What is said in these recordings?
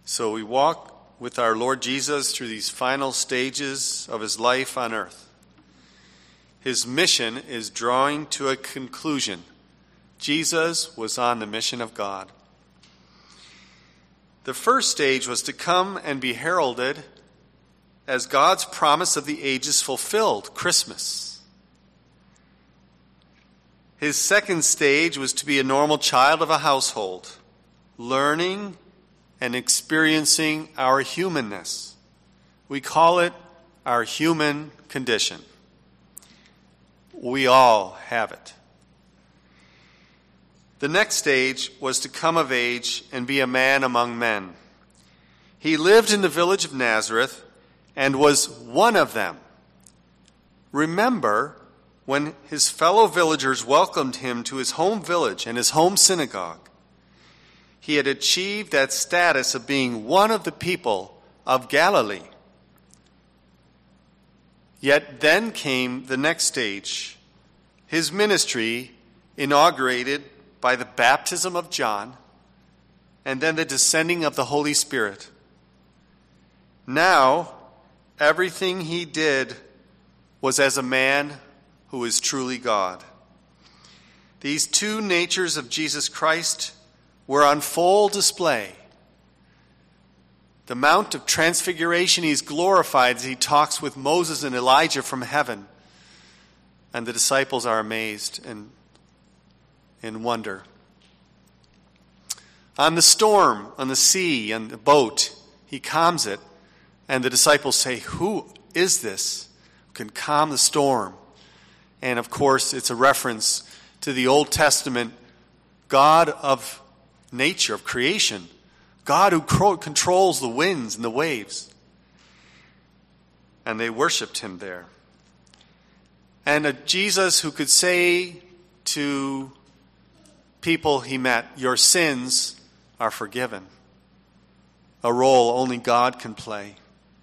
So we walk with our Lord Jesus through these final stages of his life on earth. His mission is drawing to a conclusion. Jesus was on the mission of God. The first stage was to come and be heralded as God's promise of the ages fulfilled, Christmas. His second stage was to be a normal child of a household, learning and experiencing our humanness. We call it our human condition. We all have it. The next stage was to come of age and be a man among men. He lived in the village of Nazareth and was one of them. Remember when his fellow villagers welcomed him to his home village and his home synagogue. He had achieved that status of being one of the people of Galilee. Yet then came the next stage, his ministry inaugurated by the baptism of John and then the descending of the Holy Spirit. Now, everything he did was as a man who is truly God. These two natures of Jesus Christ were on full display. The Mount of Transfiguration, he's glorified as he talks with Moses and Elijah from heaven. And the disciples are amazed and in wonder. On the storm, on the sea, on the boat, he calms it. And the disciples say, "Who is this who can calm the storm?" And of course, it's a reference to the Old Testament God of nature, of creation. God who controls the winds and the waves. And they worshipped him there. And a Jesus who could say to people he met, "Your sins are forgiven." A role only God can play.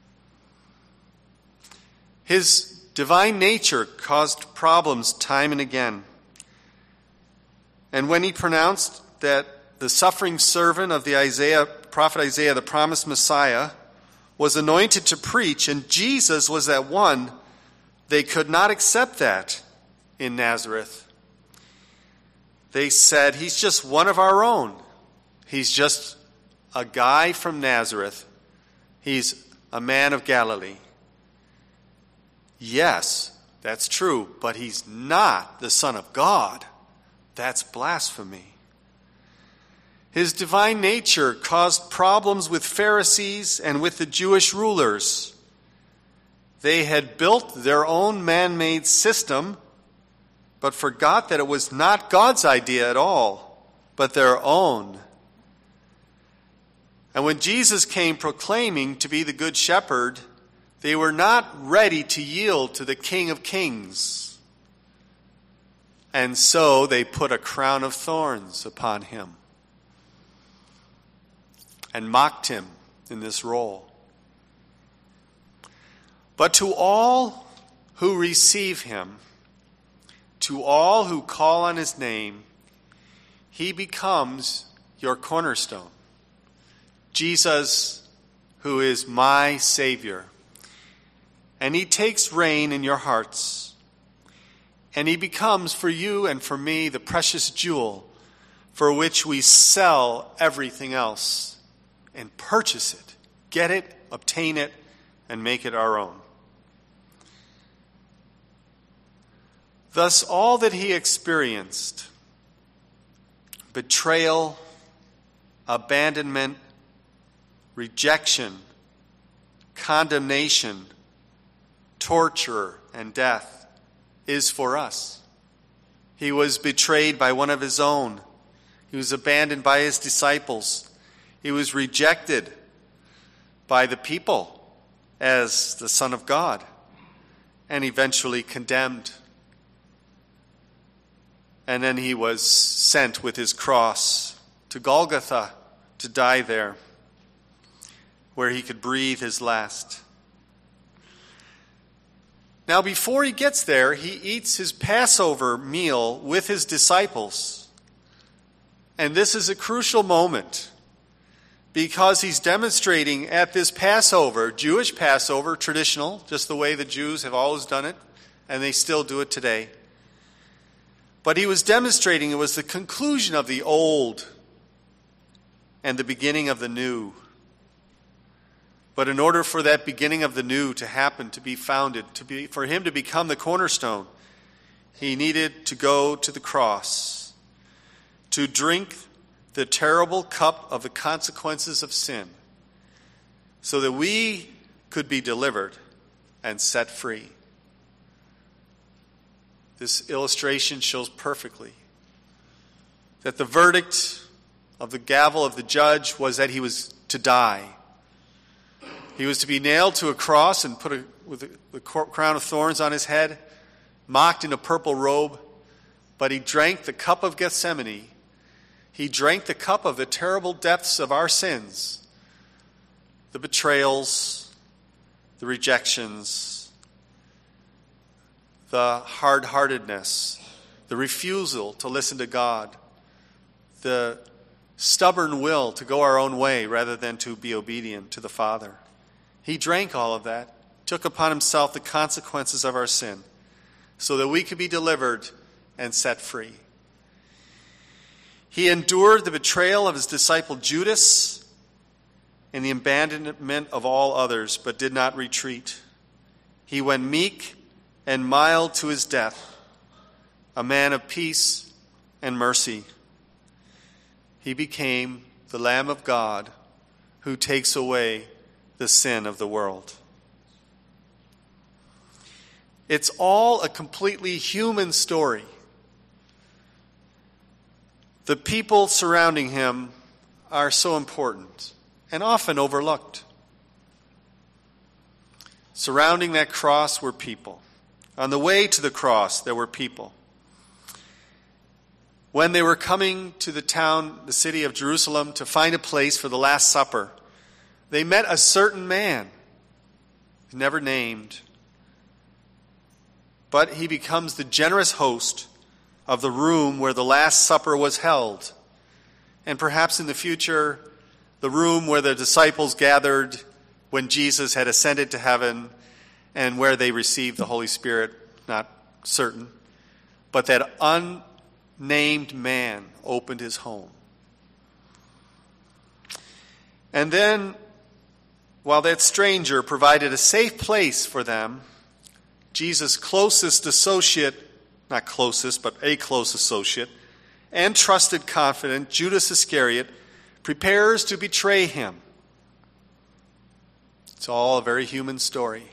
His divine nature caused problems time and again. And when he pronounced that the suffering servant of the prophet Isaiah, the promised Messiah, was anointed to preach, and Jesus was that one, they could not accept that in Nazareth. They said, "He's just one of our own. He's just a guy from Nazareth. He's a man of Galilee." Yes, that's true, but he's not the Son of God. That's blasphemy. His divine nature caused problems with Pharisees and with the Jewish rulers. They had built their own man-made system, but forgot that it was not God's idea at all, but their own. And when Jesus came proclaiming to be the Good Shepherd, they were not ready to yield to the King of Kings. And so they put a crown of thorns upon him and mocked him in this role. But to all who receive him, to all who call on his name, he becomes your cornerstone. Jesus, who is my Savior. And he takes reign in your hearts. And he becomes for you and for me the precious jewel for which we sell everything else and purchase it, get it, obtain it, and make it our own. Thus, all that he experienced, betrayal, abandonment, rejection, condemnation, torture, and death, is for us. He was betrayed by one of his own. He was abandoned by his disciples. He was rejected by the people as the Son of God, and eventually condemned. And then he was sent with his cross to Golgotha to die there, where he could breathe his last. Now, before he gets there, he eats his Passover meal with his disciples. And this is a crucial moment, because he's demonstrating at this Passover, Jewish Passover, traditional, just the way the Jews have always done it, and they still do it today. But he was demonstrating it was the conclusion of the old and the beginning of the new. But in order for that beginning of the new to happen, to be founded, for him to become the cornerstone, he needed to go to the cross, to drink the terrible cup of the consequences of sin, so that we could be delivered and set free. This illustration shows perfectly that the verdict of the gavel of the judge was that he was to die. He was to be nailed to a cross and put with the crown of thorns on his head, mocked in a purple robe, but he drank the cup of Gethsemane. He drank the cup of the terrible depths of our sins, the betrayals, the rejections, the hard-heartedness, the refusal to listen to God, the stubborn will to go our own way rather than to be obedient to the Father. He drank all of that, took upon himself the consequences of our sin, so that we could be delivered and set free. He endured the betrayal of his disciple Judas and the abandonment of all others, but did not retreat. He went meek and mild to his death, a man of peace and mercy. He became the Lamb of God who takes away the sin of the world. It's all a completely human story. The people surrounding him are so important and often overlooked. Surrounding that cross were people. On the way to the cross, there were people. When they were coming to the city of Jerusalem, to find a place for the Last Supper, they met a certain man, never named, but he becomes the generous host of the room where the Last Supper was held, and perhaps in the future, the room where the disciples gathered when Jesus had ascended to heaven and where they received the Holy Spirit, not certain, but that unnamed man opened his home. And then, while that stranger provided a safe place for them, Jesus' closest associate, not closest, but a close associate, and trusted confidant, Judas Iscariot, prepares to betray him. It's all a very human story.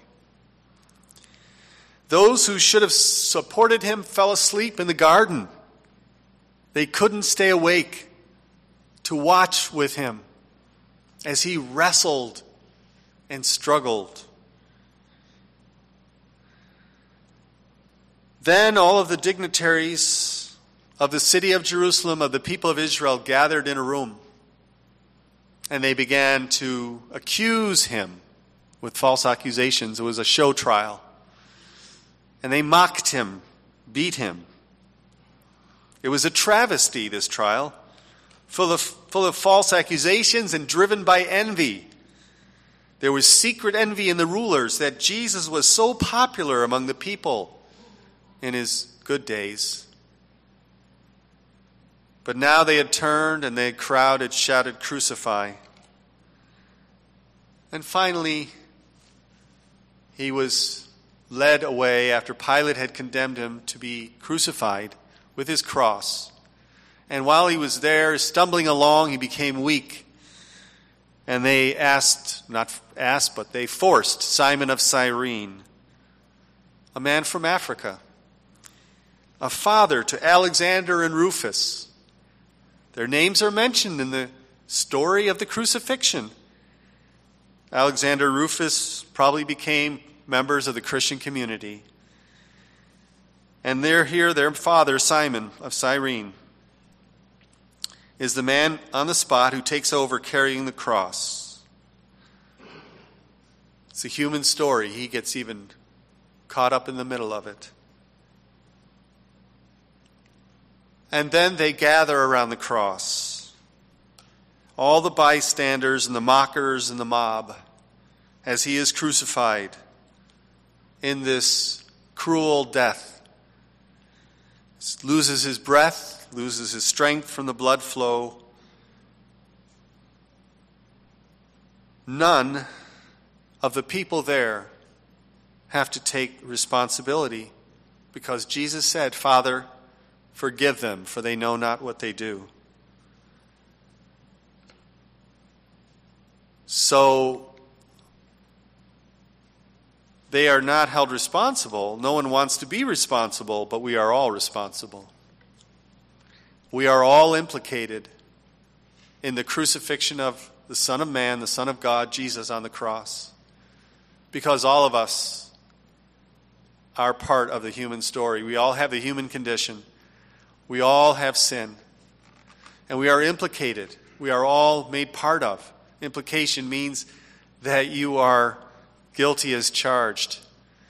Those who should have supported him fell asleep in the garden. They couldn't stay awake to watch with him as he wrestled and struggled. Then all of the dignitaries of the city of Jerusalem, of the people of Israel, gathered in a room, and they began to accuse him with false accusations. It was a show trial. And they mocked him, beat him. It was a travesty, this trial, full of false accusations and driven by envy. There was secret envy in the rulers that Jesus was so popular among the people in his good days. But now they had turned and the crowd had shouted, "Crucify." And finally, he was led away after Pilate had condemned him to be crucified with his cross. And while he was there, stumbling along, he became weak. And they they forced Simon of Cyrene, a man from Africa, a father to Alexander and Rufus. Their names are mentioned in the story of the crucifixion. Alexander and Rufus probably became members of the Christian community. And they're here, their father, Simon of Cyrene, is the man on the spot who takes over carrying the cross. It's a human story. He gets even caught up in the middle of it. And then they gather around the cross. all the bystanders and the mockers and the mob as he is crucified in this cruel death. Loses his breath, loses his strength from the blood flow. None of the people there have to take responsibility because Jesus said, "Father, forgive them, for they know not what they do." So they are not held responsible. No one wants to be responsible, but we are all responsible. We are all implicated in the crucifixion of the Son of Man, the Son of God, Jesus on the cross, because all of us are part of the human story. We all have the human condition. We all have sin. And we are implicated. We are all made part of. Implication means that you are guilty as charged.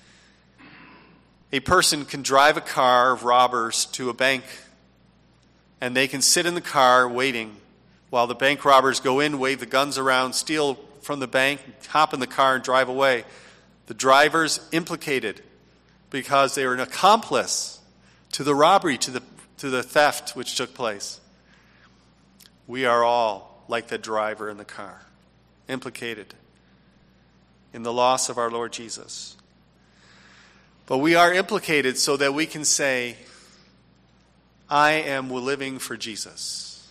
A person can drive a car of robbers to a bank, and they can sit in the car waiting while the bank robbers go in, wave the guns around, steal from the bank, hop in the car, and drive away. The driver's implicated because they are an accomplice to the robbery, to the theft which took place. We are all like the driver in the car, implicated in the loss of our Lord Jesus. But we are implicated so that we can say, I am living for Jesus.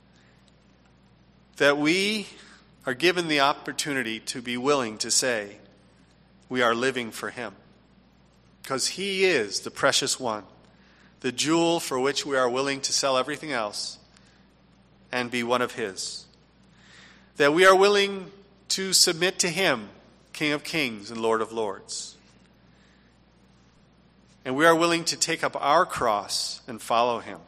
That we are given the opportunity to be willing to say, we are living for him. Because he is the precious one, the jewel for which we are willing to sell everything else and be one of his. That we are willing to submit to him, King of Kings and Lord of Lords. And we are willing to take up our cross and follow him.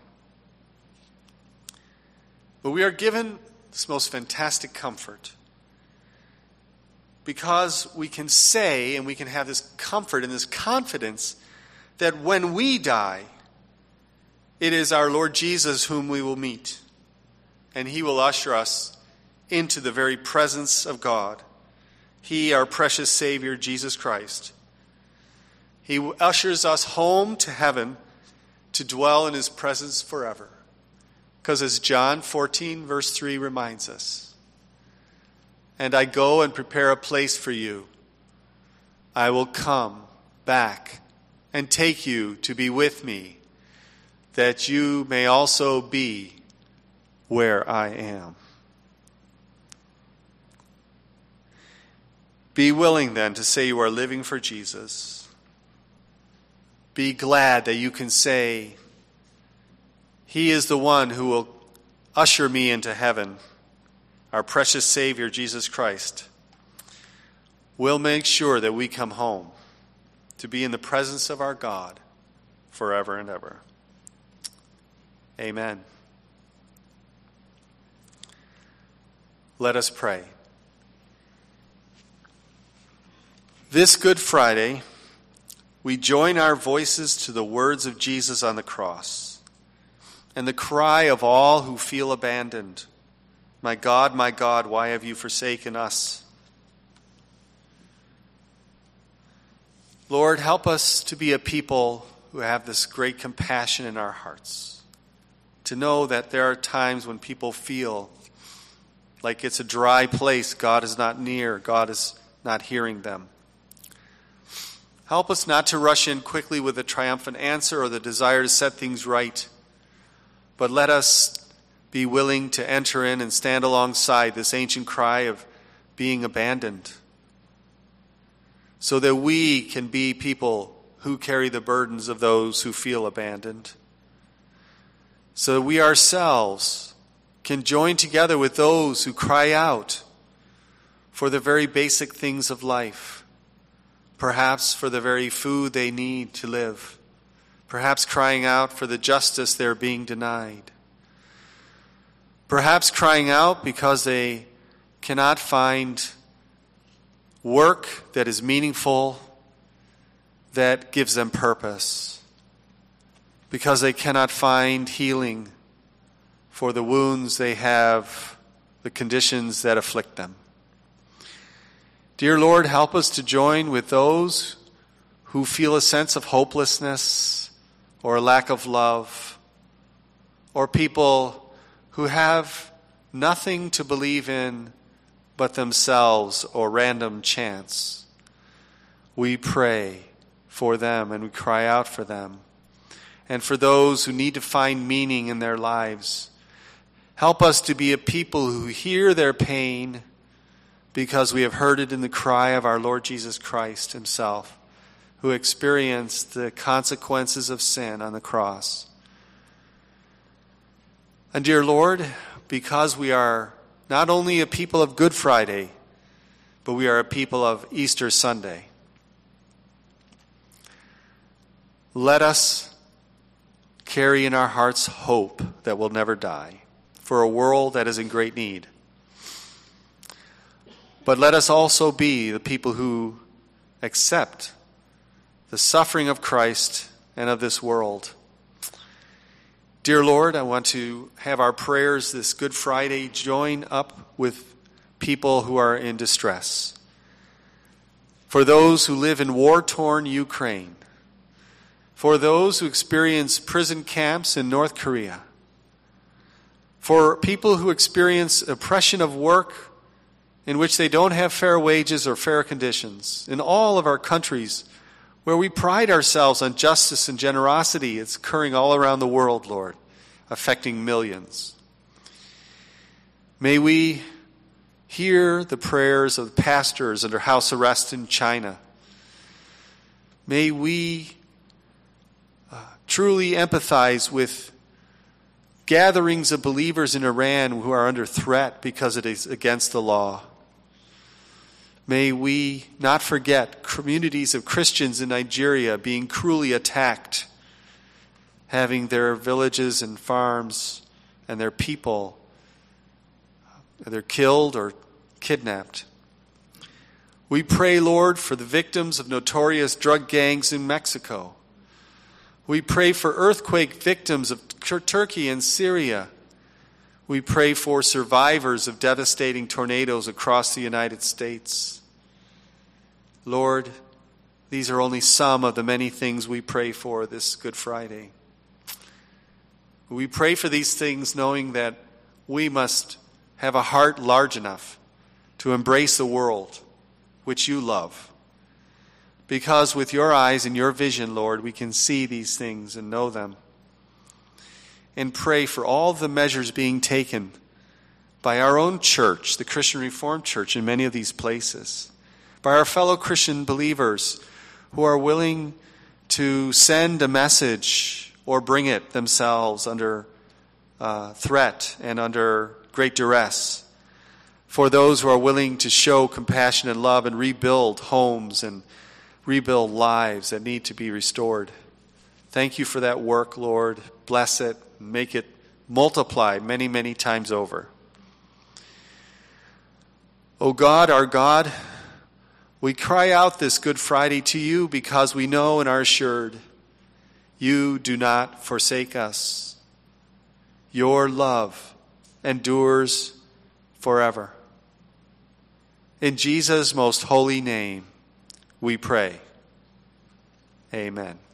But we are given this most fantastic comfort because we can say and we can have this comfort and this confidence that when we die, it is our Lord Jesus whom we will meet. And he will usher us into the very presence of God. He, our precious Savior, Jesus Christ. He ushers us home to heaven to dwell in his presence forever. Because as John 14, verse 3 reminds us, and I go and prepare a place for you. I will come back and take you to be with me, that you may also be where I am. Be willing then to say you are living for Jesus. Be glad that you can say, he is the one who will usher me into heaven. Our precious Savior, Jesus Christ, will make sure that we come home to be in the presence of our God forever and ever. Amen. Let us pray. This Good Friday, we join our voices to the words of Jesus on the cross and the cry of all who feel abandoned. My God, why have you forsaken us? Lord, help us to be a people who have this great compassion in our hearts, to know that there are times when people feel like it's a dry place. God is not near. God is not hearing them. Help us not to rush in quickly with a triumphant answer or the desire to set things right, but let us be willing to enter in and stand alongside this ancient cry of being abandoned, so that we can be people who carry the burdens of those who feel abandoned, so that we ourselves can join together with those who cry out for the very basic things of life, perhaps for the very food they need to live, perhaps crying out for the justice they're being denied, perhaps crying out because they cannot find work that is meaningful, that gives them purpose, because they cannot find healing for the wounds they have the conditions that afflict them. Dear Lord, help us to join with those who feel a sense of hopelessness or a lack of love, or people who have nothing to believe in but themselves or random chance. We pray for them and we cry out for them. And for those who need to find meaning in their lives, help us to be a people who hear their pain because we have heard it in the cry of our Lord Jesus Christ himself, who experienced the consequences of sin on the cross. And dear Lord, because we are not only a people of Good Friday, but we are a people of Easter Sunday, let us carry in our hearts hope that will never die for a world that is in great need. But let us also be the people who accept the suffering of Christ and of this world. Dear Lord, I want to have our prayers this Good Friday join up with people who are in distress. For those who live in war-torn Ukraine. For those who experience prison camps in North Korea. For people who experience oppression of work in which they don't have fair wages or fair conditions. In all of our countries where we pride ourselves on justice and generosity, it's occurring all around the world, Lord, affecting millions. May we hear the prayers of pastors under house arrest in China. May we truly empathize with gatherings of believers in Iran who are under threat because it is against the law. May we not forget communities of Christians in Nigeria being cruelly attacked, having their villages and farms and their people either killed or kidnapped. We pray, Lord, for the victims of notorious drug gangs in Mexico. We pray for earthquake victims of Turkey and Syria. We pray for survivors of devastating tornadoes across the United States. Lord, these are only some of the many things we pray for this Good Friday. We pray for these things knowing that we must have a heart large enough to embrace the world which you love. Because with your eyes and your vision, Lord, we can see these things and know them. And pray for all the measures being taken by our own church, the Christian Reformed Church, in many of these places. By our fellow Christian believers who are willing to send a message or bring it themselves under threat and under great duress. For those who are willing to show compassion and love and rebuild homes and rebuild lives that need to be restored. Thank you for that work, Lord. Bless it. Make it multiply many, many times over. O God, our God, we cry out this Good Friday to you because we know and are assured you do not forsake us. Your love endures forever. In Jesus' most holy name, we pray. Amen.